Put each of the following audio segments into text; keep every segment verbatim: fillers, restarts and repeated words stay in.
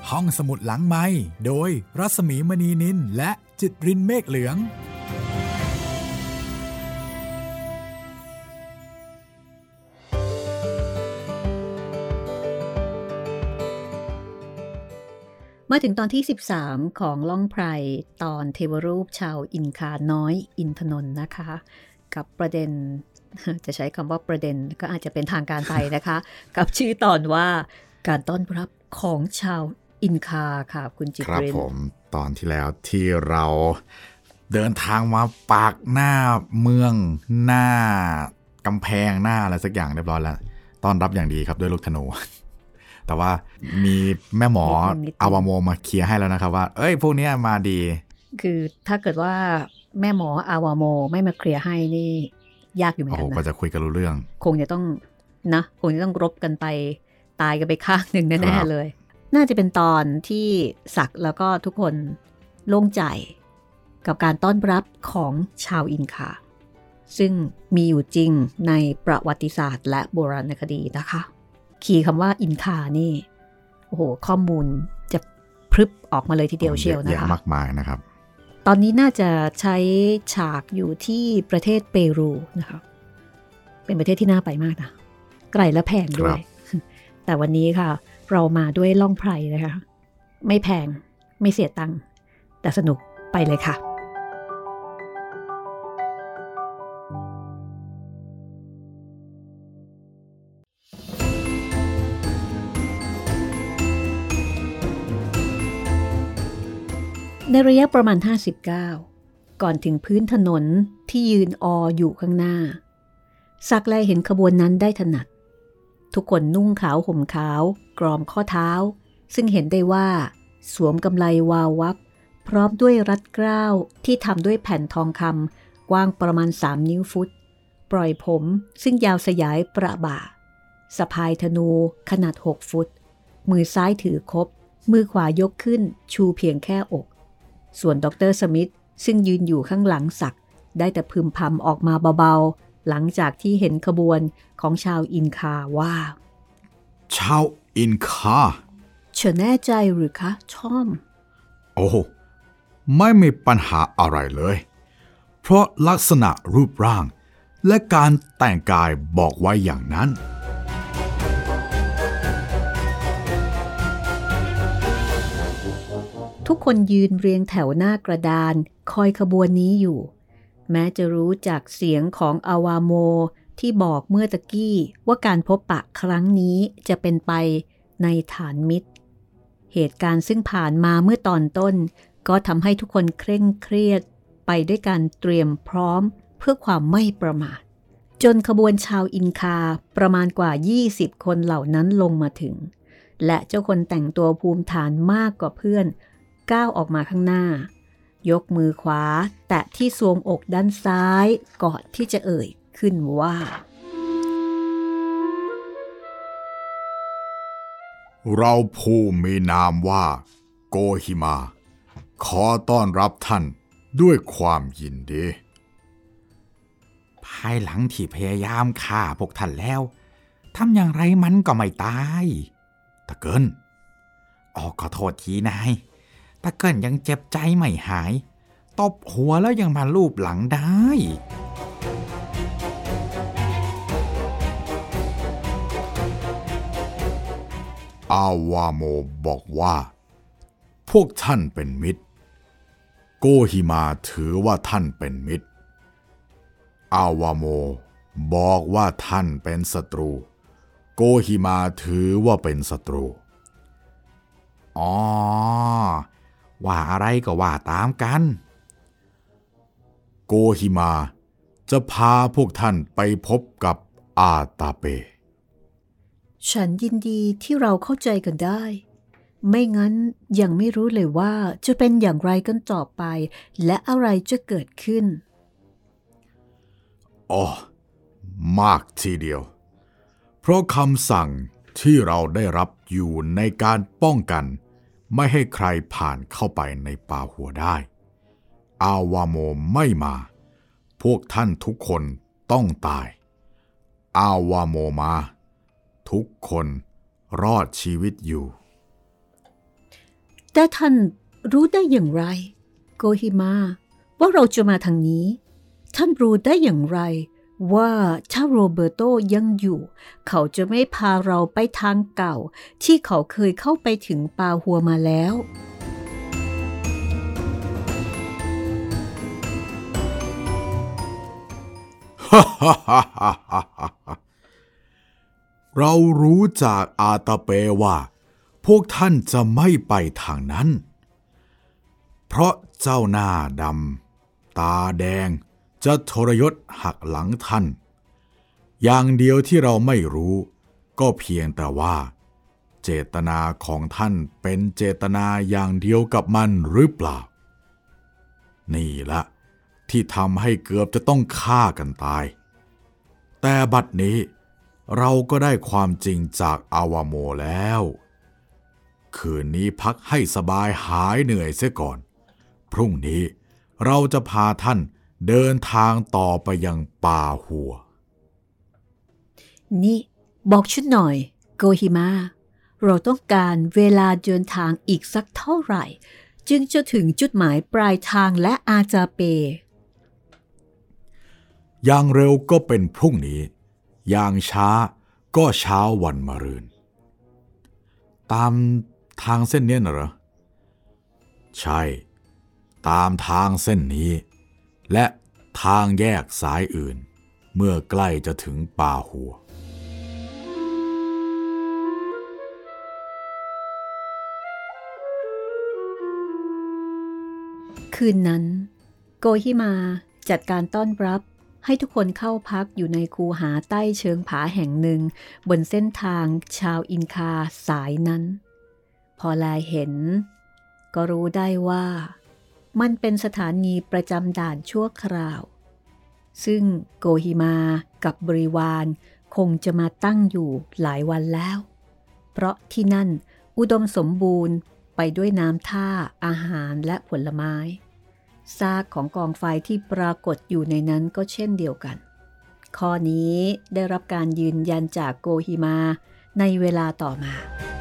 ห้องสมุดหลังไมค์โดยรัศมีมณีนินและจิตรินเมฆเหลืองมาถึงตอนที่สิบสามของล่องไพรตอนเทวรูปชาวอินคาน้อยอินทนนท์นะคะกับประเด็นจะใช้คำว่าประเด็นก็อาจจะเป็นทางการไปนะคะ กับชื่อตอนว่าการต้อนรับของชาวอินคาค่ะคุณจิตรินครับผมตอนที่แล้วที่เราเดินทางมาปากหน้าเมืองหน้ากำแพงหน้าอะไรสักอย่างเรียบร้อยแล้วต้อนรับอย่างดีครับด้วยลูกธนูแต่ว่ามีแม่หมออาวาโมมาเคลียร์ให้แล้วนะครับว่าเอ้ยพวกนี้มาดีคือถ้าเกิดว่าแม่หมออาวาโมไม่มาเคลียร์ให้นี่ยากอยู่เหมือนกันนะโอ้ก็จะคุยกันรู้เรื่องคงจะต้องนะคงจะต้องรบกันไปตายกันไปข้างหนึ่งแน่ๆเลยน่าจะเป็นตอนที่ศักดิ์แล้วก็ทุกคนโล่งใจกับการต้อนรับของชาวอินคาซึ่งมีอยู่จริงในประวัติศาสตร์และโบราณคดีนะคะคีย์คำว่าอินคานี่โอ้โหข้อมูลจะพรึบออกมาเลยทีเดียวเชียวนะคะเยอะมากมายนะครับตอนนี้น่าจะใช้ฉากอยู่ที่ประเทศเปรูนะคะเป็นประเทศที่น่าไปมากนะไกลและแพงด้วยแต่วันนี้ค่ะเรามาด้วยล่องไพรนะคะไม่แพงไม่เสียตังค์แต่สนุกไปเลยค่ะในระยะประมาณห้าสิบเก้าก่อนถึงพื้นถนนที่ยืนอออยู่ข้างหน้าศักดิ์แลเห็นขบวนนั้นได้ถนัดทุกคนนุ่งขาวห่มขาวกรอมข้อเท้าซึ่งเห็นได้ว่าสวมกำไลวาววับพร้อมด้วยรัดเกล้าที่ทำด้วยแผ่นทองคำกว้างประมาณสามนิ้วฟุตปล่อยผมซึ่งยาวสยายประบ่าสะพายธนูขนาดหกฟุตมือซ้ายถือคบมือขวายกขึ้นชูเพียงแค่อกส่วนดร.สมิธซึ่งยืนอยู่ข้างหลังศักดิ์ได้แต่พึมพำออกมาเบาๆหลังจากที่เห็นขบวนของชาวอินคาว่าชาวอินคาเฉแน่ใจหรือคะช่อมโอ้ไม่มีปัญหาอะไรเลยเพราะลักษณะรูปร่างและการแต่งกายบอกไว้อย่างนั้นทุกคนยืนเรียงแถวหน้ากระดานคอยขบวนนี้อยู่แม้จะรู้จากเสียงของอาวาโมที่บอกเมื่อตะกี้ว่าการพบปะครั้งนี้จะเป็นไปในฐานมิตรเหตุการณ์ซึ่งผ่านมาเมื่อตอนต้นก็ทำให้ทุกคนเคร่งเครียดไปด้วยการเตรียมพร้อมเพื่อความไม่ประมาทจนขบวนชาวอินคาประมาณกว่ายี่สิบคนเหล่านั้นลงมาถึงและเจ้าคนแต่งตัวภูมิฐานมากกว่าเพื่อนก้าวออกมาข้างหน้ายกมือขวาแตะที่ทรวงอกด้านซ้ายก่อนที่จะเอ่ยขึ้นว่าเราผู้มีนามว่าโกฮิมาขอต้อนรับท่านด้วยความยินดีภายหลังที่พยายามฆ่าพวกท่านแล้วทำอย่างไรมันก็ไม่ตายตะเกินอ๋อขอโทษทีนายตะเกินยังเจ็บใจไม่หายตบหัวแล้วยังมาลูบหลังได้อาวาโมบอกว่าพวกท่านเป็นมิตรโกฮิมาถือว่าท่านเป็นมิตรอาวาโมบอกว่าท่านเป็นศัตรูโกฮิมาถือว่าเป็นศัตรูอ๋อว่าอะไรก็ว่าตามกันโกฮิมาจะพาพวกท่านไปพบกับอาตาเปฉันยินดีที่เราเข้าใจกันได้ไม่งั้นยังไม่รู้เลยว่าจะเป็นอย่างไรกันต่อไปและอะไรจะเกิดขึ้นอ๋อมากทีเดียวเพราะคำสั่งที่เราได้รับอยู่ในการป้องกันไม่ให้ใครผ่านเข้าไปในป่าหัวได้อาวาโมไม่มาพวกท่านทุกคนต้องตายอาวาโมมาทุกคนรอดชีวิตอยู่แต่ท่านรู้ได้อย่างไรโกฮิมาว่าเราจะมาทางนี้ท่านรู้ได้อย่างไรว่าถ้าโรเบร์โตยังอยู่เขาจะไม่พาเราไปทางเก่าที่เขาเคยเข้าไปถึงปาหัวมาแล้วเรารู้จากอาตาเปว่าพวกท่านจะไม่ไปทางนั้นเพราะเจ้าหน้าดำตาแดงจะทรยศหักหลังท่านอย่างเดียวที่เราไม่รู้ก็เพียงแต่ว่าเจตนาของท่านเป็นเจตนาอย่างเดียวกับมันหรือเปล่านี่ละที่ทำให้เกือบจะต้องฆ่ากันตายแต่บัดนี้เราก็ได้ความจริงจากอาวาโมแล้วคืนนี้พักให้สบายหายเหนื่อยเสียก่อนพรุ่งนี้เราจะพาท่านเดินทางต่อไปยังป่าหัวนี่บอกชุดหน่อยโกฮิมาเราต้องการเวลาเดินทางอีกสักเท่าไหร่จึงจะถึงจุดหมายปลายทางและอาจาเปอย่างเร็วก็เป็นพรุ่งนี้อย่างช้าก็เช้าวันมะรืนตามทางเส้นนี้น่ะเหรอใช่ตามทางเส้นนี้และทางแยกสายอื่นเมื่อใกล้จะถึงป่าหัวคืนนั้นโกฮิมาจัดการต้อนรับให้ทุกคนเข้าพักอยู่ในคูหาใต้เชิงผาแห่งหนึ่งบนเส้นทางชาวอินคาสายนั้นพอแลเห็นก็รู้ได้ว่ามันเป็นสถานีประจำด่านชั่วคราวซึ่งโกฮิมากับบริวารคงจะมาตั้งอยู่หลายวันแล้วเพราะที่นั่นอุดมสมบูรณ์ไปด้วยน้ำท่าอาหารและผลไม้ซากของกองไฟที่ปรากฏอยู่ในนั้นก็เช่นเดียวกันข้อนี้ได้รับการยืนยันจากโกฮิมาในเวลาต่อมา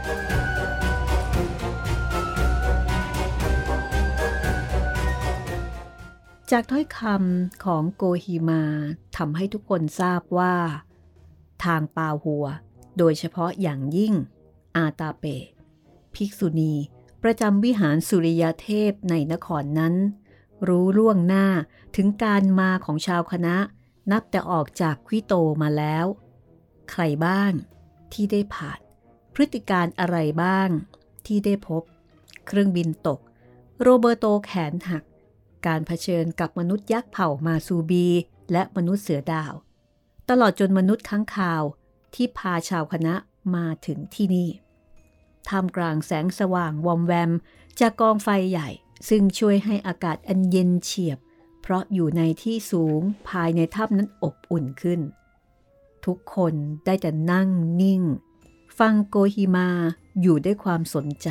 จากถ้อยคำของโกฮิมาทำให้ทุกคนทราบว่าทางปาหัวโดยเฉพาะอย่างยิ่งอาตาเปภิกษุณีประจำวิหารสุริยเทพในนครนั้นรู้ล่วงหน้าถึงการมาของชาวคณะนับแต่ออกจากควิโตมาแล้วใครบ้างที่ได้ผ่านพฤติการอะไรบ้างที่ได้พบเครื่องบินตกโรเบร์โตแขนหักการเผชิญกับมนุษย์ยักษ์เผ่ามาซูบีและมนุษย์เสือดาวตลอดจนมนุษย์ค้างคาวที่พาชาวคณะมาถึงที่นี่ท่ามกลางแสงสว่างวอมแวมจากกองไฟใหญ่ซึ่งช่วยให้อากาศอันเย็นเฉียบเพราะอยู่ในที่สูงภายในถ้ำนั้นอบอุ่นขึ้นทุกคนได้แต่นั่งนิ่งฟังโกฮิมาอยู่ด้วยความสนใจ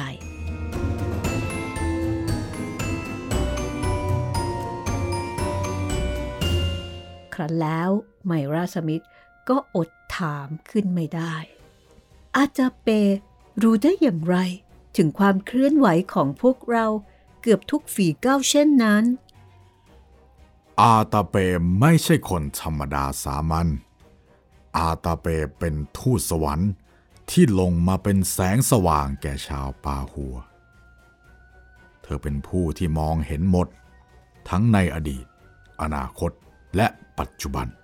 ครั้นแล้วไมราสมิธก็อดถามขึ้นไม่ได้อาจาเปรู้ได้อย่างไรถึงความเคลื่อนไหวของพวกเราเกือบทุกฝีก้าวเช่นนั้นอาตาเปไม่ใช่คนธรรมดาสามัญอาตาเปเป็นทูตสวรรค์ที่ลงมาเป็นแสงสว่างแก่ชาวปาหัวเธอเป็นผู้ที่มองเห็นหมดทั้งในอดีตอนาคตและปัจจุบัน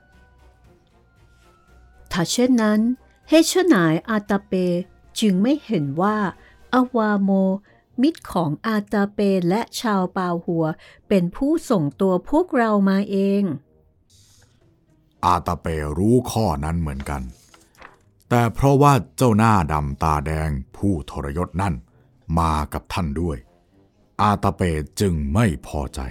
ถ้าเช่นนั้นเฮชนายอาตาเปจึงไม่เห็นว่าอาวาโมมิตรของอาตาเปและชาวปาหัวเป็นผู้ส่งตัวพวกเรามาเองอาตาเปรู้ข้อนั้นเหมือนกันแต่เพราะว่าเจ้าหน้าดำตาแดงผู้ทรยศนั่นมากับท่านด้วยอาตาเปจึงไม่พอใจ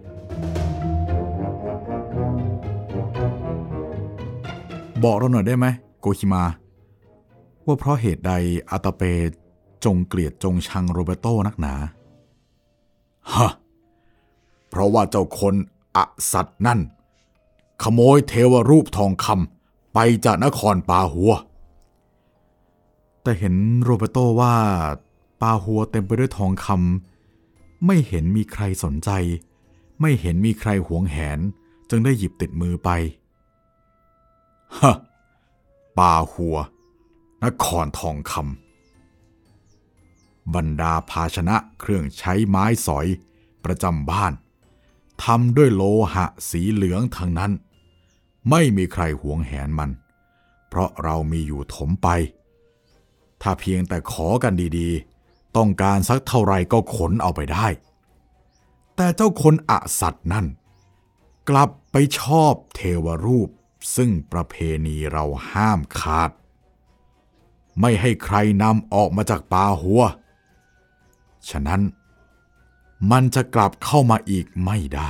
บอกเราหน่อยได้ไหมโกฮิมาว่าเพราะเหตุใดอาตาเปจงเกลียดจงชังโรเบโตนักหนาฮะเพราะว่าเจ้าคนอสัตว์นั่นขโมยเทวรูปทองคำไปจากนครปาหัวแต่เห็นโรเบโตว่าปาหัวเต็มไปด้วยทองคำไม่เห็นมีใครสนใจไม่เห็นมีใครหวงแหนจึงได้หยิบติดมือไปฮะปาหัวนครทองคำบรรดาภาชนะเครื่องใช้ไม้สอยประจำบ้านทำด้วยโลหะสีเหลืองทั้งนั้นไม่มีใครหวงแหนมันเพราะเรามีอยู่ถมไปถ้าเพียงแต่ขอกันดีๆต้องการสักเท่าไรก็ขนเอาไปได้แต่เจ้าคนอสัตย์นั่นกลับไปชอบเทวรูปซึ่งประเพณีเราห้ามขาดไม่ให้ใครนำออกมาจากป่าหัวฉะนั้นมันจะกลับเข้ามาอีกไม่ได้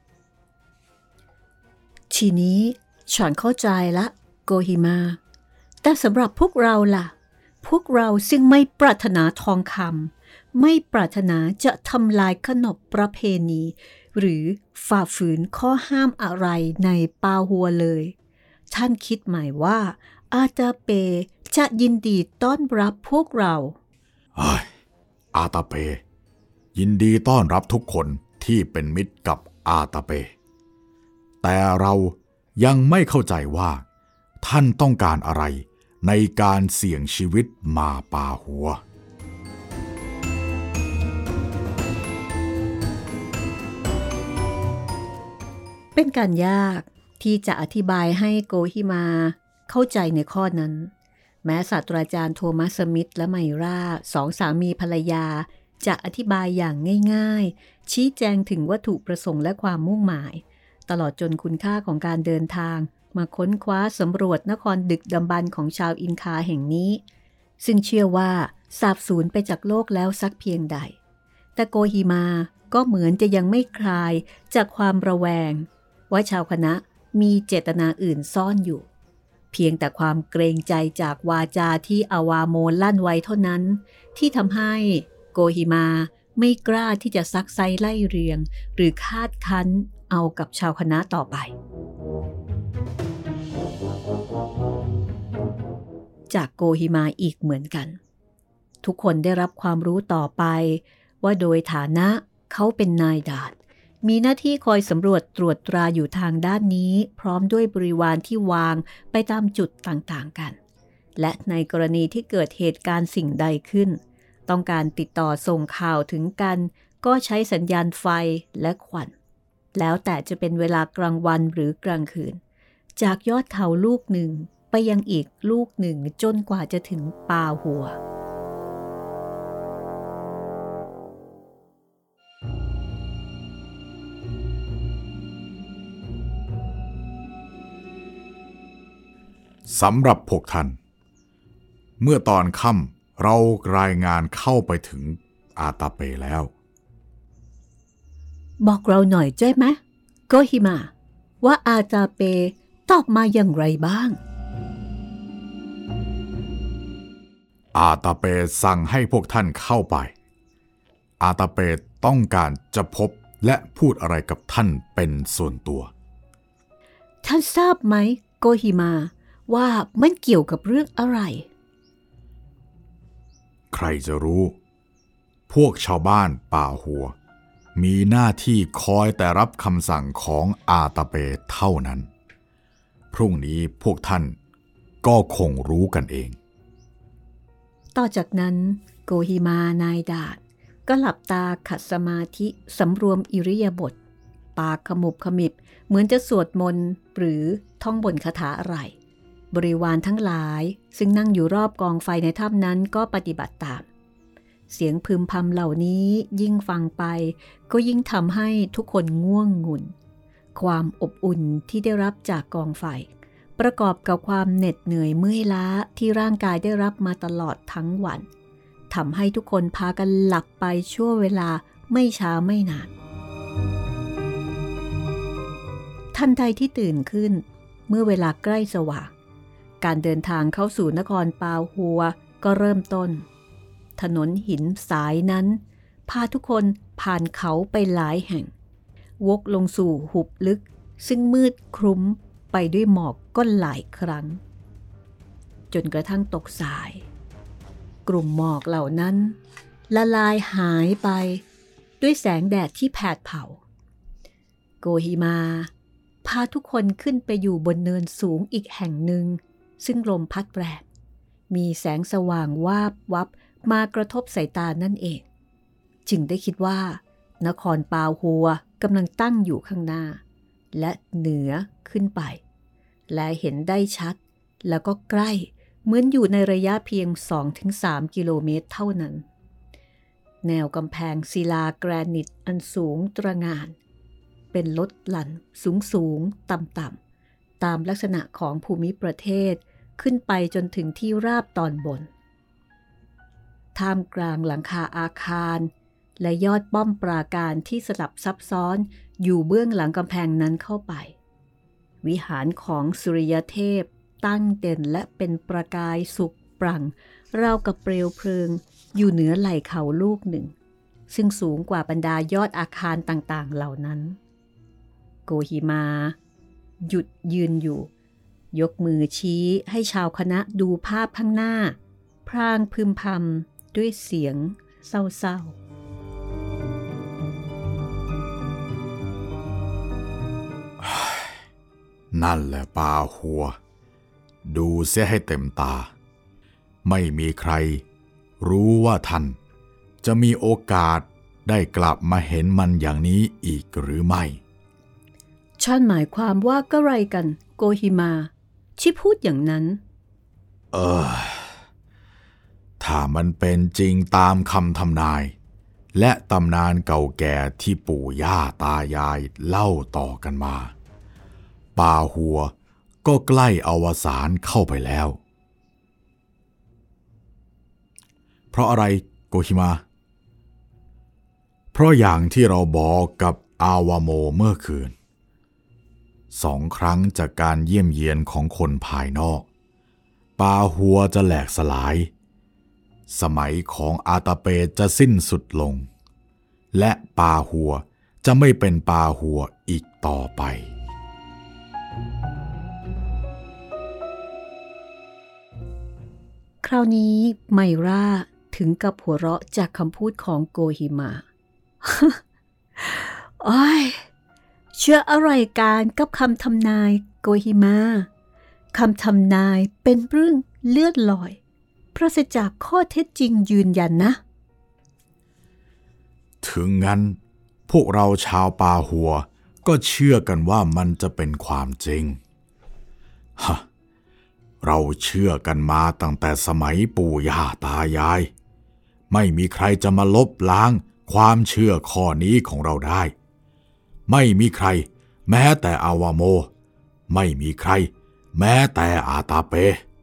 ทีนี้ฉันเข้าใจละโกฮิมาแต่สำหรับพวกเราล่ะพวกเราซึ่งไม่ปรารถนาทองคำไม่ปรารถนาจะทำลายขนบประเพณีหรือฝ่าฝืนข้อห้ามอะไรในปาหัวเลยท่านคิดหมายว่าอาตาเปจะยินดีต้อนรับพวกเราเฮ้ยอาตาเปยินดีต้อนรับทุกคนที่เป็นมิตรกับอาตาเปแต่เรายังไม่เข้าใจว่าท่านต้องการอะไรในการเสี่ยงชีวิตมาปาหัวเป็นการยากที่จะอธิบายให้โกฮิมาเข้าใจในข้อนั้นแม้ศาสตราจารย์โทมัสสมิธและไมราสองสามีภรรยาจะอธิบายอย่างง่ายๆชี้แจงถึงวัตถุประสงค์และความมุ่งหมายตลอดจนคุณค่าของการเดินทางมาค้นคว้าสำรวจนครดึกดำบรรพ์ของชาวอินคาแห่งนี้ซึ่งเชื่อว่าสาบสูญไปจากโลกแล้วสักเพียงใดแต่โกฮิมาก็เหมือนจะยังไม่คลายจากความระแวงว่าชาวคณะมีเจตนาอื่นซ่อนอยู่เพียงแต่ความเกรงใจจากวาจาที่อาวาโมลั่นไว้เท่านั้นที่ทำให้โกฮิมาไม่กล้าที่จะซักไซไล่เรียงหรือคาดคั้นเอากับชาวคณะต่อไปจากโกฮิมาอีกเหมือนกันทุกคนได้รับความรู้ต่อไปว่าโดยฐานะเขาเป็นนายด่านมีหน้าที่คอยสำรวจตรวจตราอยู่ทางด้านนี้พร้อมด้วยบริวารที่วางไปตามจุดต่างๆกันและในกรณีที่เกิดเหตุการณ์สิ่งใดขึ้นต้องการติดต่อส่งข่าวถึงกันก็ใช้สัญญาณไฟและควันแล้วแต่จะเป็นเวลากลางวันหรือกลางคืนจากยอดเขาลูกหนึ่งไปยังอีกลูกหนึ่งจนกว่าจะถึงปาหัวสำหรับพวกท่านเมื่อตอนค่ำเรารายงานเข้าไปถึงอาตาเปแล้วบอกเราหน่อยได้ไหมโกฮิมาว่าอาตาเปตอบมาอย่างไรบ้างอาตาเปสั่งให้พวกท่านเข้าไปอาตาเปต้องการจะพบและพูดอะไรกับท่านเป็นส่วนตัวท่านทราบไหมโกฮิมาว่ามันเกี่ยวกับเรื่องอะไรใครจะรู้พวกชาวบ้านป่าหัวมีหน้าที่คอยแต่รับคำสั่งของอาตาเปเท่านั้นพรุ่งนี้พวกท่านก็คงรู้กันเองต่อจากนั้นโกฮิมานายดาดก็หลับตาขัดสมาธิสำรวมอิริยาบถปากขมุบขมิบเหมือนจะสวดมนต์หรือท่องบทคาถาอะไรบริวารทั้งหลายซึ่งนั่งอยู่รอบกองไฟในถ้ำนั้นก็ปฏิบัติตามเสียงพึมพำเหล่านี้ยิ่งฟังไปก็ยิ่งทำให้ทุกคนง่วงงุนความอบอุ่นที่ได้รับจากกองไฟประกอบกับความเหน็ดเหนื่อยเมื่อยล้าที่ร่างกายได้รับมาตลอดทั้งวันทำให้ทุกคนพากันหลับไปชั่วเวลาไม่ช้าไม่นานทันใดที่ตื่นขึ้นเมื่อเวลาใกล้สว่างการเดินทางเข้าสู่นครปาหัวก็เริ่มต้นถนนหินสายนั้นพาทุกคนผ่านเขาไปหลายแห่งวกลงสู่หุบลึกซึ่งมืดครุ้มไปด้วยหมอกก็หลายครั้งจนกระทั่งตกสายกลุ่มหมอกเหล่านั้นละลายหายไปด้วยแสงแดดที่แผดเผาโกฮิมาพาทุกคนขึ้นไปอยู่บนเนินสูงอีกแห่งหนึ่งซึ่งลมพัดแรงมีแสงสว่างวาบวับมากระทบสายตานั่นเองจึงได้คิดว่านครปาหัวกำลังตั้งอยู่ข้างหน้าและเหนือขึ้นไปและเห็นได้ชัดแล้วก็ใกล้เหมือนอยู่ในระยะเพียง สองถึงสาม กิโลเมตรเท่านั้นแนวกำแพงศิลาแกรนิตอันสูงตระหง่านเป็นลดหลั่นสูงสูงต่ำต่ำตามลักษณะของภูมิประเทศขึ้นไปจนถึงที่ราบตอนบนท่ามกลางหลังคาอาคารและยอดป้อมปราการที่สลับซับซ้อนอยู่เบื้องหลังกำแพงนั้นเข้าไปวิหารของสุริยเทพตั้งเด่นและเป็นประกายสุกปรั่งราวกับเปลวเพลิงอยู่เหนือไหล่เขาลูกหนึ่งซึ่งสูงกว่าบรรดายอดอาคารต่างๆเหล่านั้นโกฮิมาหยุดยืนอยู่ยกมือชี้ให้ชาวคณะดูภาพข้างหน้าพรางพึมพำด้วยเสียงเศร้าๆนั่นแหละปาหัวดูเสียให้เต็มตาไม่มีใครรู้ว่าท่านจะมีโอกาสได้กลับมาเห็นมันอย่างนี้อีกหรือไม่ฉันหมายความว่าก็ไรกันโกฮิมาชิพูดอย่างนั้นเออถ้ามันเป็นจริงตามคำทำนายและตำนานเก่าแก่ที่ปู่ย่าตายายเล่าต่อกันมาป่าหัวก็ใกล้อวสานเข้าไปแล้วเพราะอะไรโกฮิมาเพราะอย่างที่เราบอกกับอาวาโมเมื่อคืนสองครั้งจากการเยี่ยมเยียนของคนภายนอกปาหัวจะแหลกสลายสมัยของอาตาเปจะสิ้นสุดลงและปาหัวจะไม่เป็นปาหัวอีกต่อไปคราวนี้ไมราถึงกับหัวเราะจากคำพูดของโกฮิมา โอ้ยเชื่ออะไรการกับคำทำนายโกฮิมาคำทำนายเป็นเรื่องเลื่อนลอยปราศจากข้อเท็จจริงยืนยันนะถึงงั้นพวกเราชาวปาหัวก็เชื่อกันว่ามันจะเป็นความจริงฮะเราเชื่อกันมาตั้งแต่สมัยปู่ย่าตายายไม่มีใครจะมาลบล้างความเชื่อข้อนี้ของเราได้ไม่มีใครแม้แต่อาวาโมไม่มีใครแม้แต่อาตาเป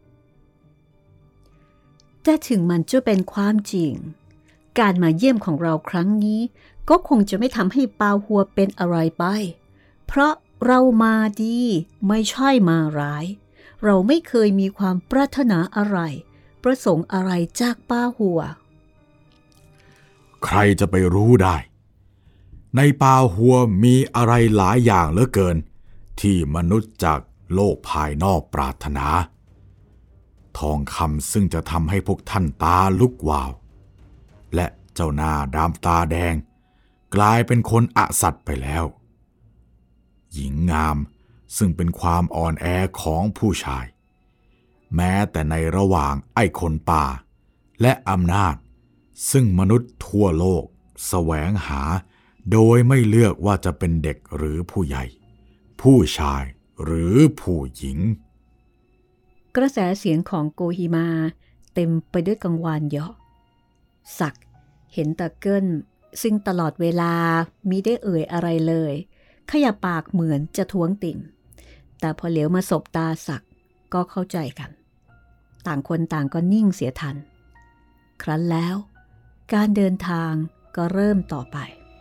แต่ถึงมันจะเป็นความจริงการมาเยี่ยมของเราครั้งนี้ก็คงจะไม่ทำให้ปาหัวเป็นอะไรไปเพราะเรามาดีไม่ใช่มาร้ายเราไม่เคยมีความปรารถนาอะไรประสงค์อะไรจากปาหัวใครจะไปรู้ได้ในปาหัวมีอะไรหลายอย่างเหลือเกินที่มนุษย์จากโลกภายนอกปรารถนาทองคำซึ่งจะทำให้พวกท่านตาลุกวาวและเจ้าหน้าดำตาแดงกลายเป็นคนอสัตย์ไปแล้วหญิงงามซึ่งเป็นความอ่อนแอของผู้ชายแม้แต่ในระหว่างไอ้คนป่าและอำนาจซึ่งมนุษย์ทั่วโลกแสวงหาโดยไม่เลือกว่าจะเป็นเด็กหรือผู้ใหญ่ผู้ชายหรือผู้หญิงกระแสเสียงของโกฮิมาเต็มไปด้วยกังวานเยาะสักเห็นตะเกิลซึ่งตลอดเวลามิได้เอ่ยอะไรเลยขยับปากเหมือนจะท้วงติ่งแต่พอเหลียวมาสบตาสักก็เข้าใจกันต่างคนต่างก็นิ่งเสียทันครั้นแล้วการเดินทางก็เริ่มต่อไป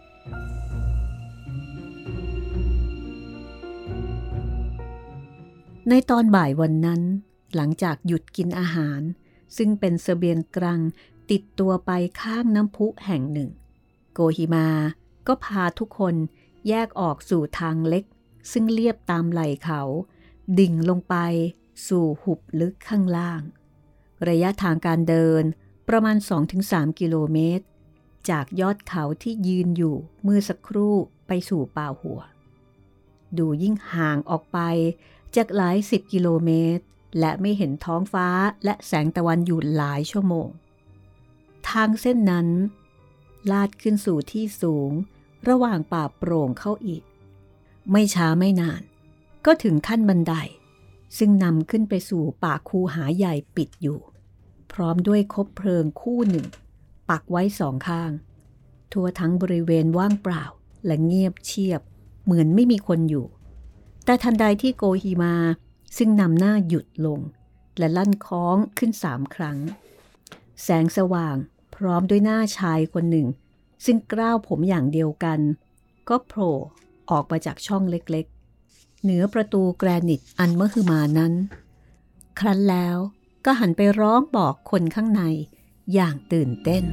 ในตอนบ่ายวันนั้นหลังจากหยุดกินอาหารซึ่งเป็นเสบียงกลางติดตัวไปข้างน้ำพุแห่งหนึ่งโกฮิมาก็พาทุกคนแยกออกสู่ทางเล็กซึ่งเลียบตามไหล่เขาดิ่งลงไปสู่หุบลึกข้างล่างระยะทางการเดินประมาณ สองถึงสาม กิโลเมตรจากยอดเขาที่ยืนอยู่เมื่อสักครู่ไปสู่ป่าหัวดูยิ่งห่างออกไปจากหลายสิบกิโลเมตรและไม่เห็นท้องฟ้าและแสงตะวันอยู่หลายชั่วโมงทางเส้นนั้นลาดขึ้นสู่ที่สูงระหว่างป่าโปร่งเข้าอีกไม่ช้าไม่นานก็ถึงขั้นบันไดซึ่งนำขึ้นไปสู่ป่าคูหาใหญ่ปิดอยู่พร้อมด้วยคบเพลิงคู่หนึ่งปักไว้สองข้างทั่วทั้งบริเวณว่างเปล่าและเงียบเชียบเหมือนไม่มีคนอยู่แต่ทันใดที่โกฮิมาซึ่งนำหน้าหยุดลงและลั่นค้องขึ้นสามครั้งแสงสว่างพร้อมด้วยหน้าชายคนหนึ่งซึ่งกล้าวผมอย่างเดียวกันก็โผล่ออกมาจากช่องเล็กๆเหนือประตูแกรนิตอันมหึมานั้นครั้นแล้วก็หันไปร้องบอกคนข้างในอย่างตื่นเต้น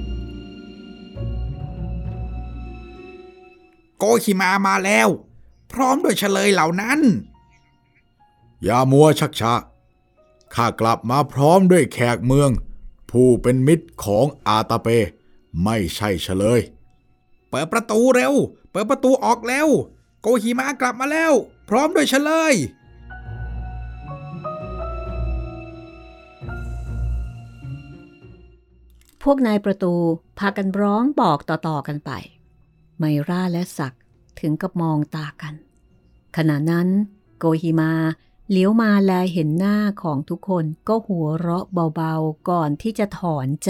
โกฮิมามาแล้วพร้อมด้วยเฉลยเหล่านั้นอย่ามัวชักช้าข้ากลับมาพร้อมด้วยแขกเมืองผู้เป็นมิตรของอาตาเปไม่ใช่เฉลยเปิดประตูเร็วเปิดประตูออกแล้วโกฮิมากลับมาแล้วพร้อมด้วยเฉลยพวกนายประตูพากันร้องบอกต่อๆกันไปไมราและศักดิ์ถึงกับมองตากันขณะนั้นโกฮิมาเลี้ยวมาแลเห็นหน้าของทุกคนก็หัวเราะเบาๆก่อนที่จะถอนใจ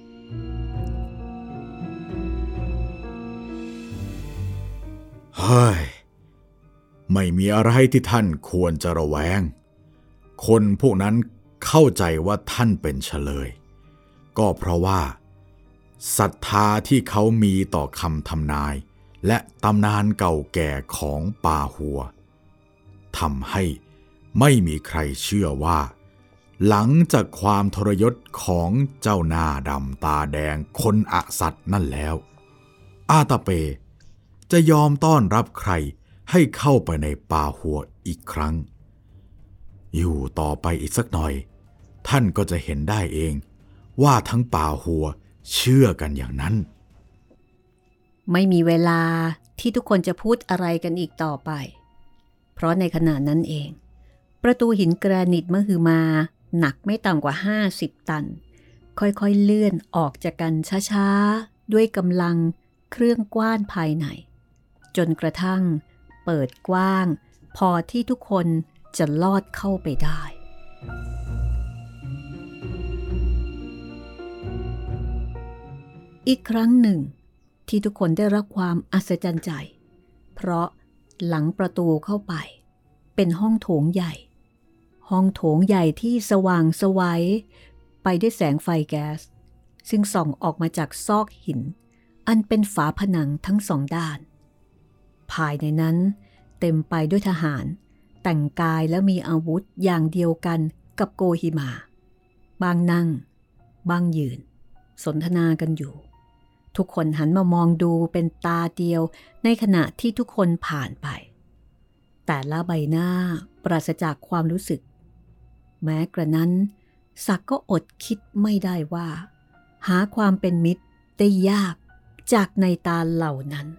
เฮ้ยไม่มีอะไรที่ท่านควรจะระแวงคนพวกนั้นเข้าใจว่าท่านเป็นเฉลยก็เพราะว่าศรัทธาที่เขามีต่อคำทำนายและตำนานเก่าแก่ของป่าหัวทำให้ไม่มีใครเชื่อว่าหลังจากความทรยศของเจ้าหน้าดำตาแดงคนอสัตย์นั่นแล้วอาตาเปจะยอมต้อนรับใครให้เข้าไปในป่าหัวอีกครั้งอยู่ต่อไปอีกสักหน่อยท่านก็จะเห็นได้เองว่าทั้งป่าหัวเชื่อกันอย่างนั้นไม่มีเวลาที่ทุกคนจะพูดอะไรกันอีกต่อไปเพราะในขณะนั้นเองประตูหินแกรนิตมหึมาหนักไม่ต่ำกว่าห้าสิบตันค่อยๆเลื่อนออกจากกันช้าๆด้วยกำลังเครื่องกว้านภายในจนกระทั่งเปิดกว้างพอที่ทุกคนจะลอดเข้าไปได้อีกครั้งหนึ่งที่ทุกคนได้รับความอัศจรรย์ใจเพราะหลังประตูเข้าไปเป็นห้องโถงใหญ่ห้องโถงใหญ่ที่สว่างไสวไปด้วยแสงไฟแก๊สซึ่งส่องออกมาจากซอกหินอันเป็นฝาผนังทั้งสองด้านภายในนั้นเต็มไปด้วยทหารแต่งกายและมีอาวุธอย่างเดียวกันกับโกฮิมาบางนั่งบางยืนสนทนากันอยู่ทุกคนหันมามองดูเป็นตาเดียวในขณะที่ทุกคนผ่านไปแต่ละใบหน้าปราศจากความรู้สึกแม้กระนั้นศักดิ์ก็อดคิดไม่ได้ว่าหาความเป็นมิตรได้ยากจากในตาเหล่านั้น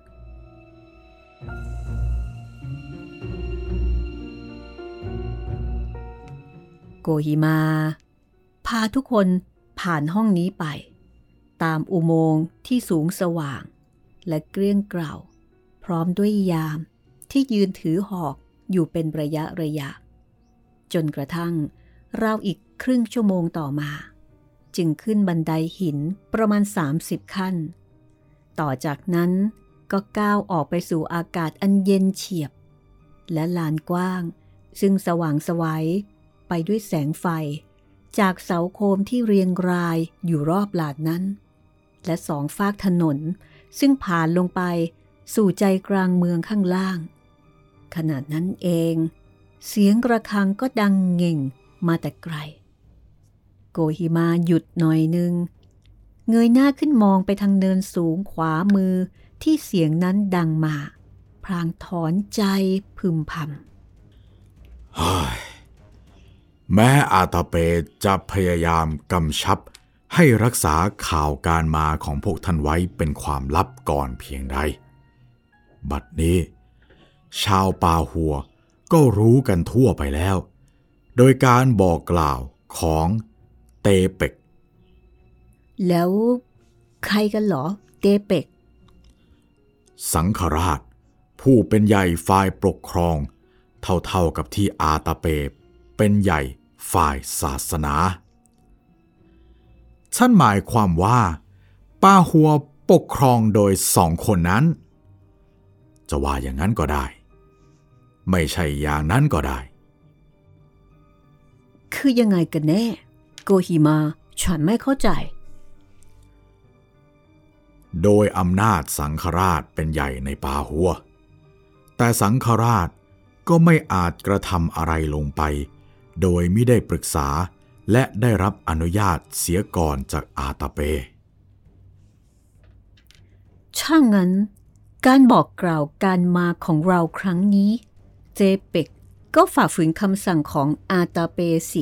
โกฮิมาพาทุกคนผ่านห้องนี้ไปตามอุโมงค์ที่สูงสว่างและเกลี้ยงเกล่าพร้อมด้วยยามที่ยืนถือหอกอยู่เป็นระยะระยะจนกระทั่งราวอีกครึ่งชั่วโมงต่อมาจึงขึ้นบันไดหินประมาณสามสิบขั้นต่อจากนั้นก็ก้าวออกไปสู่อากาศอันเย็นเฉียบและลานกว้างซึ่งสว่างไสวไปด้วยแสงไฟจากเสาโคมที่เรียงรายอยู่รอบลานนั้นและสองฟากถนนซึ่งผ่านลงไปสู่ใจกลางเมืองข้างล่างขณะนั้นเองเสียงกระฆังก็ดังเง่งมาแต่ไกลโกฮิมาหยุดหน่อยนึงเงยหน้าขึ้นมองไปทางเนินสูงขวามือที่เสียงนั้นดังมาพลางถอนใจพึมพำแม้อาตาเปจะพยายามกำชับให้รักษาข่าวการมาของพวกท่านไว้เป็นความลับก่อนเพียงใดบัดนี้ชาวป่าหัวก็รู้กันทั่วไปแล้วโดยการบอกกล่าวของเตเป็กแล้วใครกันหรอเตเป็กสังฆราชผู้เป็นใหญ่ฝ่ายปกครองเท่าๆกับที่อาตาเปเป็นใหญ่ฝ่ายศาสนาฉันหมายความว่าป่าหัวปกครองโดยสองคนนั้นจะว่าอย่างนั้นก็ได้ไม่ใช่อย่างนั้นก็ได้คือยังไงกันแน่โกฮิมาฉันไม่เข้าใจโดยอำนาจสังฆราชเป็นใหญ่ในป่าหัวแต่สังฆราชก็ไม่อาจกระทำอะไรลงไปโดยไม่ได้ปรึกษาและได้รับอนุญาตเสียก่อนจากอาตาเปช่างนั้นการบอกกล่าวการมาของเราครั้งนี้เจเป็กก็ฝ่าฝืนคำสั่งของอาตาเปสิ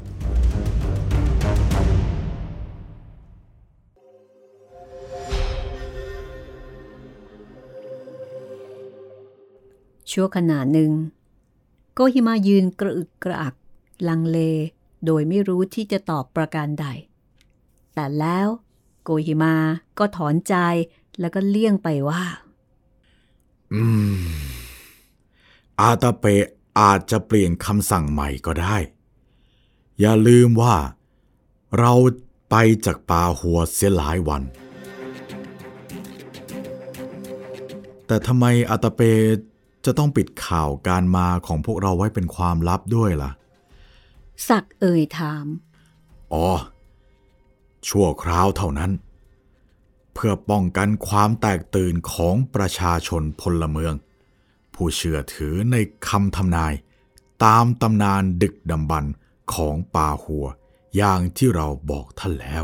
ชั่วขณะหนึ่งโกฮิมายืนกระอึกกระอักลังเลโดยไม่รู้ที่จะตอบประการใดแต่แล้วโกฮิมาก็ถอนใจแล้วก็เลี่ยงไปว่าอืมอาตาเปอาจจะเปลี่ยนคำสั่งใหม่ก็ได้อย่าลืมว่าเราไปจากป่าหัวเสียหลายวันแต่ทำไมอาตาเปจะต้องปิดข่าวการมาของพวกเราไว้เป็นความลับด้วยล่ะศักดิ์เอ่ยถามอ๋อชั่วคราวเท่านั้นเพื่อป้องกันความแตกตื่นของประชาชนพลเมืองผู้เชื่อถือในคำทำนายตามตำนานดึกดำบรรพ์ของป่าหัวอย่างที่เราบอกท่านแล้ว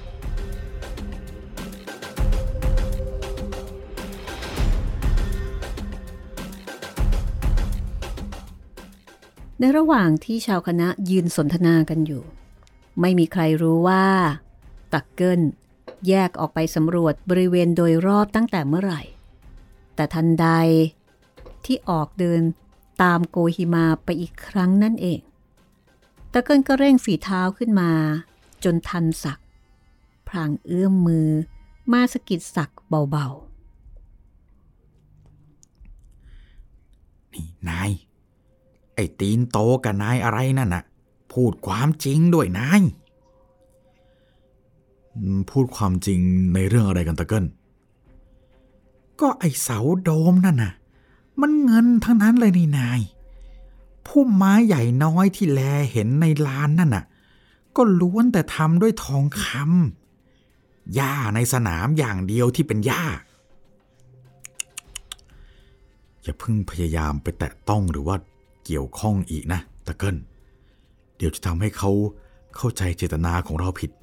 ในระหว่างที่ชาวคณะยืนสนทนากันอยู่ไม่มีใครรู้ว่าตักเกิลแยกออกไปสำรวจบริเวณโดยรอบตั้งแต่เมื่อไหร่แต่ทันใดที่ออกเดินตามโกฮิมาไปอีกครั้งนั่นเองตักเกิลก็เร่งฝีเท้าขึ้นมาจนทันศักดิ์พลางเอื้อมมือมาสะกิดศักดิ์เบาๆนี่นายไอ้ตีนโตกับนายอะไรนั่นน่ะพูดความจริงด้วยนายพูดความจริงในเรื่องอะไรกันตะเกิลก็ไอ้เสาโดมนั่นน่ะมันเงินทั้งนั้นเลยนี่นายพุ่มไม้ใหญ่น้อยที่แลเห็นในลานนั่นน่ะก็ล้วนแต่ทำด้วยทองคำหญ้าในสนามอย่างเดียวที่เป็นหญ้าอย่าเพิ่งพยายามไปแตะต้องหรือว่าเกี่ยวข้องอีกนะตะเกิลเดี๋ยวจะทำให้เขาเข้าใจเจตนาของเราผิดไป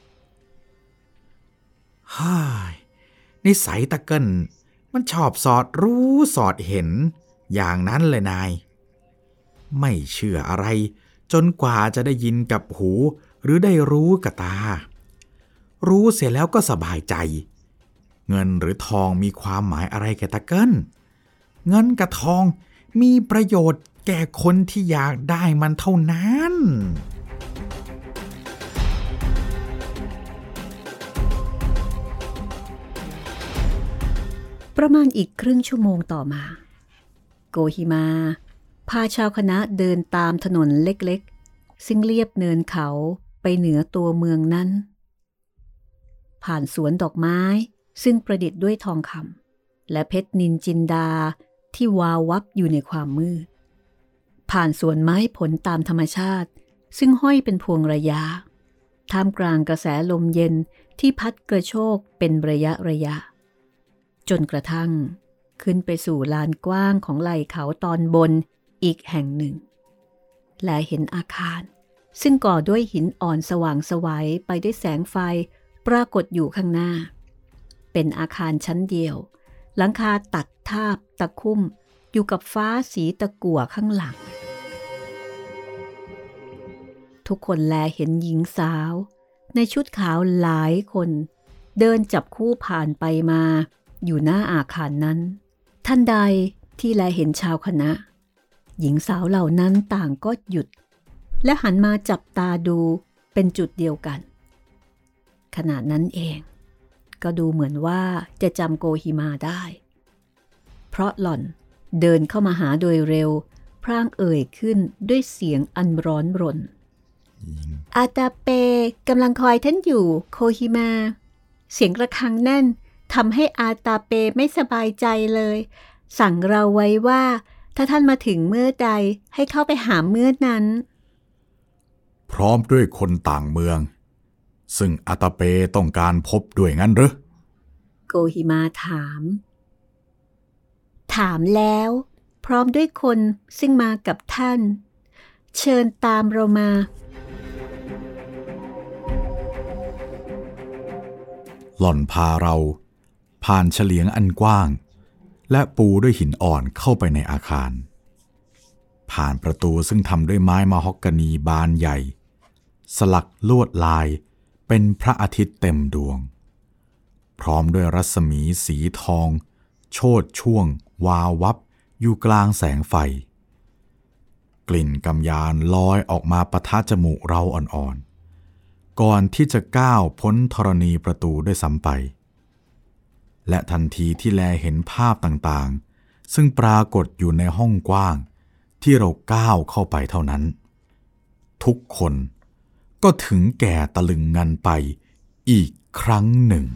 ฮ่านิสัยตะเกิลมันชอบสอดรู้สอดเห็นอย่างนั้นเลยนายไม่เชื่ออะไรจนกว่าจะได้ยินกับหูหรือได้รู้กับตารู้เสร็จแล้วก็สบายใจเงินหรือทองมีความหมายอะไรแก่ตะเกิลเงินกับทองมีประโยชน์แก่คนที่อยากได้มันเท่านั้นประมาณอีกครึ่งชั่วโมงต่อมาโกฮิมาพาชาวคณะเดินตามถนนเล็กๆซึ่งเลียบเนินเขาไปเหนือตัวเมืองนั้นผ่านสวนดอกไม้ซึ่งประดิษฐ์ด้วยทองคำและเพชรนินจินดาที่วาววับอยู่ในความมืดผ่านสวนไม้ผลตามธรรมชาติซึ่งห้อยเป็นพวงระยะท่ามกลางกระแสลมเย็นที่พัดกระโชกเป็นระยะระยะจนกระทั่งขึ้นไปสู่ลานกว้างของไหล่เขาตอนบนอีกแห่งหนึ่งและเห็นอาคารซึ่งก่อด้วยหินอ่อนสว่างไสวไปด้วยแสงไฟปรากฏอยู่ข้างหน้าเป็นอาคารชั้นเดียวหลังคาตัดทาบตะคุ่มอยู่กับฟ้าสีตะกั่วข้างหลังทุกคนแลเห็นหญิงสาวในชุดขาวหลายคนเดินจับคู่ผ่านไปมาอยู่หน้าอาคารนั้นทันใดที่แลเห็นชาวคณะหญิงสาวเหล่านั้นต่างก็หยุดและหันมาจับตาดูเป็นจุดเดียวกันขณะนั้นเองก็ดูเหมือนว่าจะจำโกฮิมาได้เพราะหล่อนเดินเข้ามาหาโดยเร็วพร่างเอ่ยขึ้นด้วยเสียงอันร้อนรนอาตาเปกำลังคอยท่านอยู่โคฮิมาเสียงระฆังแน่นทำให้อาตาเปไม่สบายใจเลยสั่งเราไว้ว่าถ้าท่านมาถึงเมื่อใดให้เข้าไปหาเมื่อนั้นพร้อมด้วยคนต่างเมืองซึ่งอาตาเปต้องการพบด้วยงั้นหรือโกฮิมาถามถามแล้วพร้อมด้วยคนซึ่งมากับท่านเชิญตามเรามาหล่อนพาเราผ่านเฉลียงอันกว้างและปูด้วยหินอ่อนเข้าไปในอาคารผ่านประตูซึ่งทำด้วยไม้มะฮอกกานีบานใหญ่สลักลวดลายเป็นพระอาทิตย์เต็มดวงพร้อมด้วยรัศมีสีทองโชติช่วงวาววับอยู่กลางแสงไฟกลิ่นกำยานลอยออกมาปะทะจมูกเราอ่อนๆก่อนที่จะก้าวพ้นธรณีประตูด้วยซ้ำไปและทันทีที่แลเห็นภาพต่างๆซึ่งปรากฏอยู่ในห้องกว้างที่เราก้าวเข้าไปเท่านั้นทุกคนก็ถึงแก่ตะลึงงันไปอีกครั้งหนึ่ง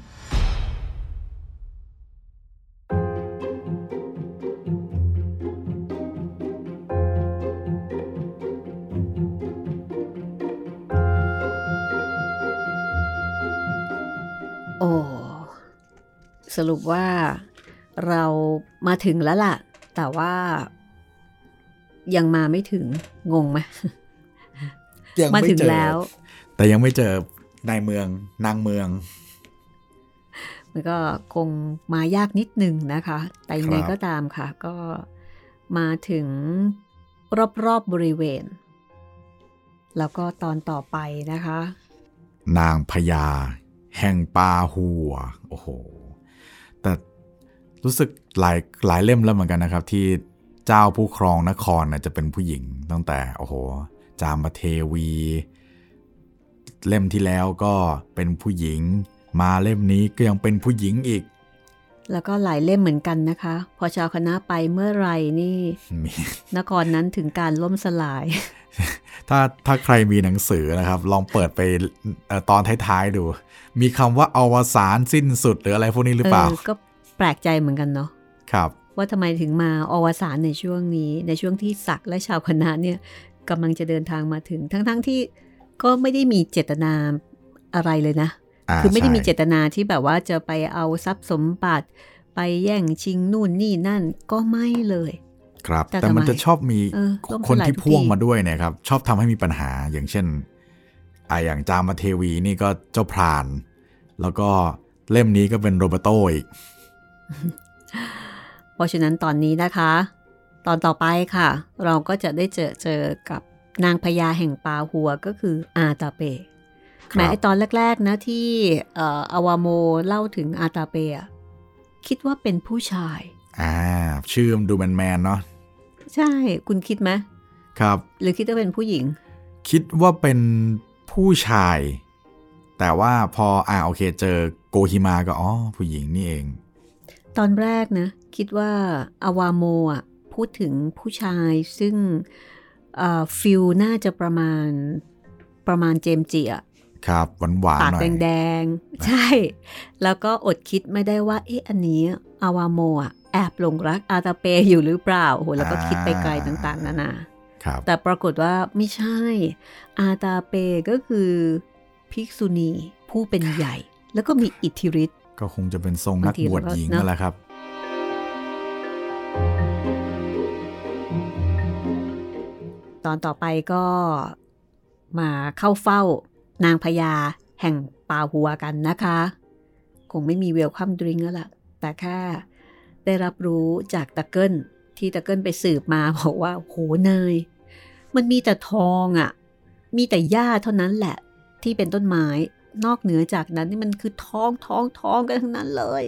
โอ้สรุปว่าเรามาถึงแล้วล่ะแต่ว่ายังมาไม่ถึงงงไหมมาถึงแล้วแต่ยังไม่เจอนายเมืองนางเมืองมันก็คงมายากนิดนึงนะคะแต่ยังไงก็ตามค่ะก็มาถึงรอบๆ บริเวณแล้วก็ตอนต่อไปนะคะนางพญาแห่งปาหัวโอ้โหแต่รู้สึกหลายหลายเล่มแล้วเหมือนกันนะครับที่เจ้าผู้ครองนครน่ะจะเป็นผู้หญิงตั้งแต่โอ้โหจามเทวีเล่มที่แล้วก็เป็นผู้หญิงมาเล่มนี้ก็ยังเป็นผู้หญิงอีกแล้วก็หลายเล่มเหมือนกันนะคะพอชาวคณะไปเมื่อไหร่นี่นครนั้นถึงการล่มสลายถ้าถ้าใครมีหนังสือนะครับลองเปิดไปตอนท้ายๆดูมีคำว่าอวสานสิ้นสุดหรืออะไรพวกนี้หรือเปล่าก็แปลกใจเหมือนกันเนาะครับว่าทำไมถึงมาอวสานในช่วงนี้ในช่วงที่ศักดิ์และชาวคณะเนี่ยกำลังจะเดินทางมาถึงทั้งๆที่ก็ไม่ได้มีเจตนาอะไรเลยนะคือไม่ได้มีเจตนาที่แบบว่าจะไปเอาทรัพย์สมบัติไปแย่งชิงนู่นนี่นั่นก็ไม่เลยครับแต่มันจะชอบมีคนที่พ่วงมาด้วยเนี่ยครับชอบทำให้มีปัญหาอย่างเช่นอ่าอย่างจามเทวีนี่ก็เจ้าพรานแล้วก็เล่มนี้ก็เป็นโรเบโตอีกเพราะฉะนั้นตอนนี้นะคะตอนต่อไปค่ะเราก็จะได้เจอเจอกับนางพญาแห่งปาหัวก็คืออาตาเปแม้ตอนแรกๆนะที่เอ่ออาวาโมเล่าถึงอาตาเปคิดว่าเป็นผู้ชายอ่าชื่อมันดูแมนๆเนาะใช่คุณคิดไหมครับหรือคิดว่าเป็นผู้หญิงคิดว่าเป็นผู้ชายแต่ว่าพออ่าโอเคเจอโกฮิมาก็อ๋อผู้หญิงนี่เองตอนแรกนะคิดว่าอาวาโมอ่ะพูดถึงผู้ชายซึ่งฟิลน่าจะประมาณประมาณเจมส์จิอ่ะครับหวานๆหน่อยปากแดงๆใช่แล้วก็อดคิดไม่ได้ว่าเอ๊ะอันนี้อาวาโมอ่ะแอบหลงรักอาตาเปอยู่หรือเปล่าโอ้โหแล้วก็คิดไปไกลต่างๆนานาแต่ปรากฏว่าไม่ใช่อาตาเปก็คือภิกษุณีผู้เป็นใหญ่แล้วก็มีอิทธิฤทธิ์ก็คงจะเป็นทรงนักบวชหญิงนั่นแหละครับตอนต่อไปก็มาเข้าเฝ้านางพญาแห่งปาหัวกันนะคะคงไม่มีเวลคัมดริงก์แล้วล่ะแต่แค่ได้รับรู้จากตะเกิลที่ตะเกิลไปสืบมาบอกว่าโหนายมันมีแต่ทองอ่ะมีแต่หญ้าเท่านั้นแหละที่เป็นต้นไม้นอกเหนือจากนั้นนี่มันคือท้องท้องท้องกันทั้งนั้นเลย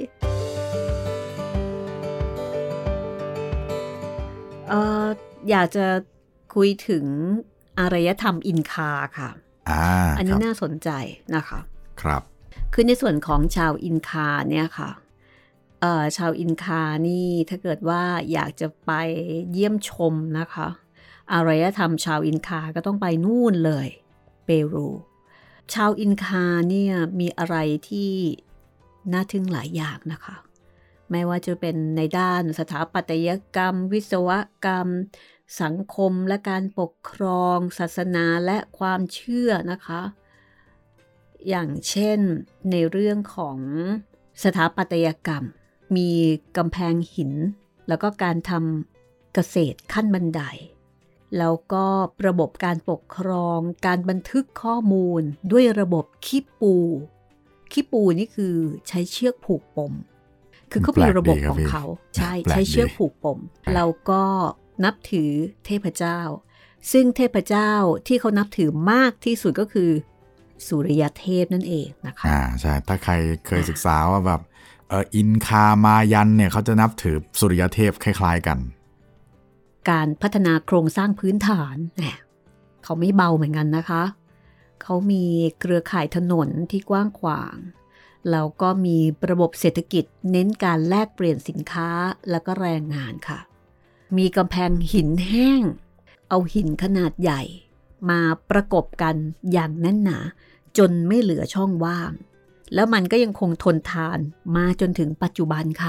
เอ่ออยากจะคุยถึงอารยธรรมอินคาค่ะอ่าอันนี้น่าสนใจนะคะครับคือในส่วนของชาวอินคาเนี่ยค่ะเอ่อชาวอินคานี่ถ้าเกิดว่าอยากจะไปเยี่ยมชมนะคะอารยธรรมชาวอินคาก็ต้องไปนู่นเลยเปรูชาวอินคาเนี่ยมีอะไรที่น่าทึ่งหลายอย่างนะคะไม่ว่าจะเป็นในด้านสถาปัตยกรรมวิศวกรรมสังคมและการปกครองศาสนาและความเชื่อนะคะอย่างเช่นในเรื่องของสถาปัตยกรรมมีกำแพงหินแล้วก็การทำเกษตรขั้นบันไดแล้วก็ระบบการปกครองการบันทึกข้อมูลด้วยระบบขี้ปูขี้ปูนี่คือใช้เชือกผูกปมคือเขามีระบบของเขาใช่ใช้เชือกผูกปมแล้วก็นับถือเทพเจ้าซึ่งเทพเจ้าที่เขานับถือมากที่สุดก็คือสุริยเทพนั่นเองนะคะอ่าใช่ถ้าใครเคยศึกษาว่าแบบเอออินคามายันเนี่ยเขาจะนับถือสุริยเทพคล้ายๆกันการพัฒนาโครงสร้างพื้นฐานเนี่ยเขาไม่เบาเหมือนกันนะคะเขามีเครือข่ายถนนที่กว้างขวางแล้วก็มีระบบเศรษฐกิจเน้นการแลกเปลี่ยนสินค้าแล้วก็แรงงานค่ะมีกำแพงหินแห้งเอาหินขนาดใหญ่มาประกบกันอย่างแน่นหนาจนไม่เหลือช่องว่างแล้วมันก็ยังคงทนทานมาจนถึงปัจจุบันค่ะ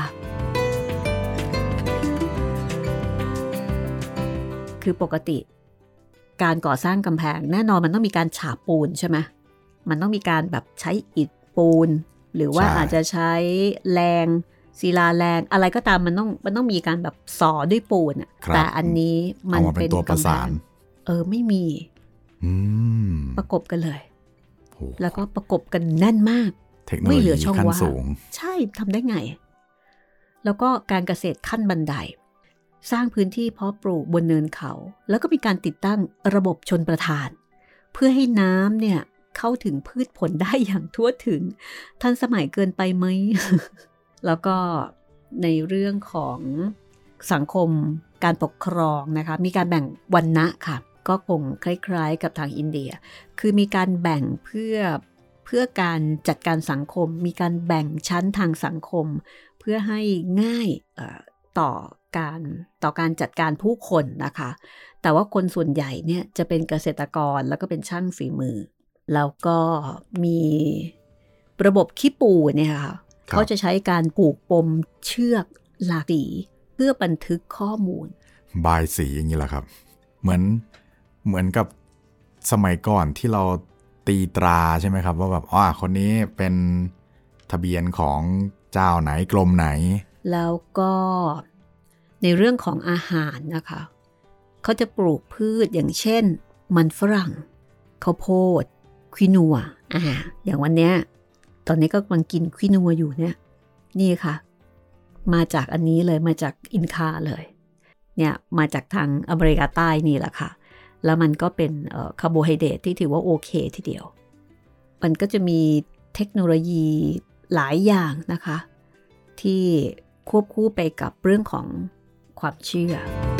คือปกติการก่อสร้างกำแพงแน่นอนมันต้องมีการฉาบปูนใช่ไหมมันต้องมีการแบบใช้อิฐปูนหรือว่าอาจจะใช้แรงศิลาแรงอะไรก็ตามมันต้องมันต้องมีการแบบสอด้วยปูนอ่ะแต่อันนี้มันเป็นกำแพงเออไม่มีประกบกันเลยแล้วก็ประกบกันแน่นมากไม่เหลือช่องว่างใช่ทำได้ไงแล้วก็การเกษตรขั้นบันไดสร้างพื้นที่เพาะปลูกบนเนินเขาแล้วก็มีการติดตั้งระบบชลประทานเพื่อให้น้ำเนี่ยเข้าถึงพืชผลได้อย่างทั่วถึงทันสมัยเกินไปไหม แล้วก็ในเรื่องของสังคมการปกครองนะคะมีการแบ่งวรรณะค่ะก็คงคล้ายๆกับทางอินเดียคือมีการแบ่งเพื่อเพื่อการจัดการสังคมมีการแบ่งชั้นทางสังคมเพื่อให้ง่ายต่อการต่อการจัดการผู้คนนะคะแต่ว่าคนส่วนใหญ่เนี่ยจะเป็นเกษตรกรแล้วก็เป็นช่างฝีมือแล้วก็มีระบบขี้ปูเนี่ยค่ะเขาจะใช้การผูกปมเชือกหลากสีเพื่อบันทึกข้อมูลบายสีอย่างนี้แหละครับเหมือนเหมือนกับสมัยก่อนที่เราตีตราใช่ไหมครับว่าแบบอ๋อคนนี้เป็นทะเบียนของเจ้าไหนกรมไหนแล้วก็ในเรื่องของอาหารนะคะเขาจะปลูกพืชอย่างเช่นมันฝรั่งข้าวโพดควินัวอ่าอย่างวันเนี้ยตอนนี้ก็กำลังกินควินัวอยู่เนี่ยนี่ค่ะมาจากอันนี้เลยมาจากอินคาเลยเนี่ยมาจากทางอเมริกาใต้นี่แหละค่ะแล้วมันก็เป็นคาร์โบไฮเดรตที่ถือว่าโอเคทีเดียวมันก็จะมีเทคโนโลยีหลายอย่างนะคะที่ควบคู่ไปกับเรื่องของความเชื่อ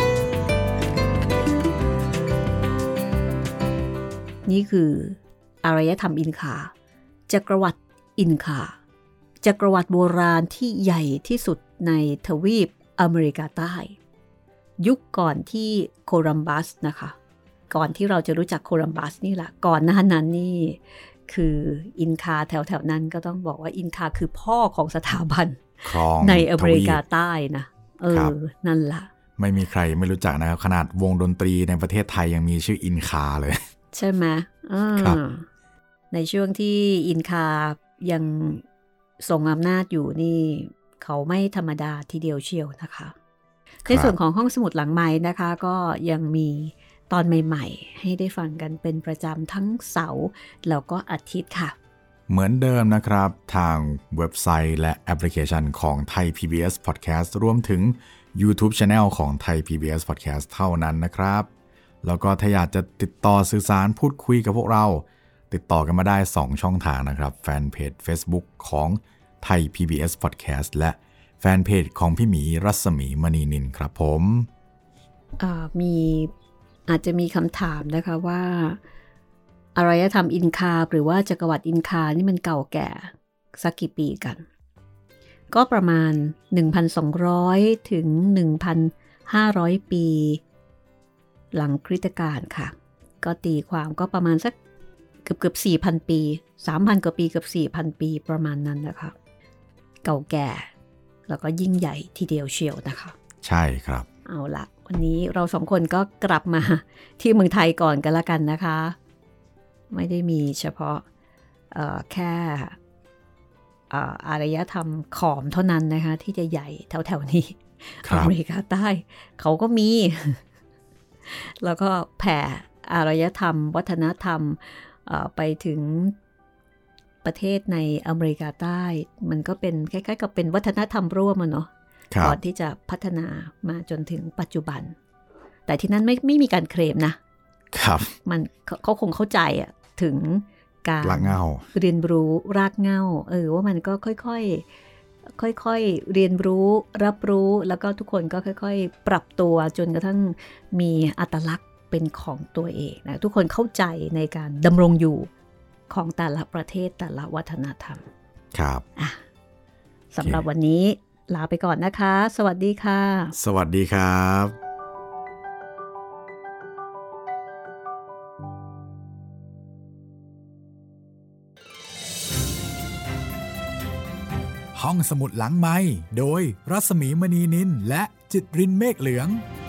นี่คืออารยธรรมอินคาจักรวรรดิอินคาจักรวรรดิโบราณที่ใหญ่ที่สุดในทวีปอเมริกาใต้ยุคก่อนที่โคลัมบัสนะคะก่อนที่เราจะรู้จักโคลัมบัสนี่แหละก่อนหน้านั้นนี่คืออินคาแถวๆนั้นก็ต้องบอกว่าอินคาคือพ่อของสถาบันในอเมริกาใต้นะเออนั่นล่ะไม่มีใครไม่รู้จักนะครับขนาดวงดนตรีในประเทศไทยยังมีชื่ออินคาเลยใช่ไหมในช่วงที่อินคายังทรงอำนาจอยู่นี่เขาไม่ธรรมดาทีเดียวเชียวนะคะในส่วนของห้องสมุดหลังไม้นะคะก็ยังมีตอนใหม่ๆให้ได้ฟังกันเป็นประจำทั้งเสาร์แล้วก็อาทิตย์ค่ะเหมือนเดิมนะครับทางเว็บไซต์และแอปพลิเคชันของ Thai พี บี เอส Podcast รวมถึง YouTube Channel ของ Thai พี บี เอส Podcast เท่านั้นนะครับแล้วก็ถ้าอยากจะติดต่อสื่อสารพูดคุยกับพวกเราติดต่อกันมาได้สองช่องทางนะครับแฟนเพจ Facebook ของไทย พี บี เอส Podcast และแฟนเพจของพี่หมีรัศมีมณีนินครับผมมีอาจจะมีคำถามนะคะว่าอารยธรรมอินคาหรือว่าจักรวรรดิอินคานี่มันเก่าแก่สักกี่ปีกันก็ประมาณ หนึ่งพันสองร้อย ถึง หนึ่งพันห้าร้อย ปีหลังคริสตกาลค่ะก็ตีความก็ประมาณสักเกือบเกือบ สี่พัน ปี สามพัน กว่าปีเกือบ สี่พัน ปีประมาณนั้นนะคะเก่าแก่แล้วก็ยิ่งใหญ่ทีเดียวเชียวนะคะใช่ครับเอาละวันนี้เราสองคนก็กลับมาที่เมืองไทยก่อนกันละกันนะคะไม่ได้มีเฉพาะเอ่อแค่อารยธรรมขอมเท่านั้นนะคะที่จะใหญ่แถวๆนี้อเมริกาใต้เขาก็มีแล้วก็แผ่อารยธรรมวัฒนธรรมไปถึงประเทศในอเมริกาใต้มันก็เป็นคล้ายๆกับเป็นวัฒนธรรมร่วมอ่ะเนาะก่อนที่จะพัฒนามาจนถึงปัจจุบันแต่ที่นั้นไม่ไม่มีการเคลมนะครับมันเขาคงเข้าใจอ่ะถึงการรากเหง้าเรียนรู้รากเหง้าเออว่ามันก็ค่อยๆค่อยๆเรียนรู้รับรู้แล้วก็ทุกคนก็ค่อยๆปรับตัวจนกระทั่งมีอัตลักษณ์เป็นของตัวเองนะทุกคนเข้าใจในการดำรงอยู่ของแต่ละประเทศแต่ละวัฒนธรรมครับอ่ะสำหรับวันนี้ลาไปก่อนนะคะสวัสดีค่ะสวัสดีครับห้องสมุดหลังไมค์โดยรัศมีมณีนินและจิตรินเมฆเหลือง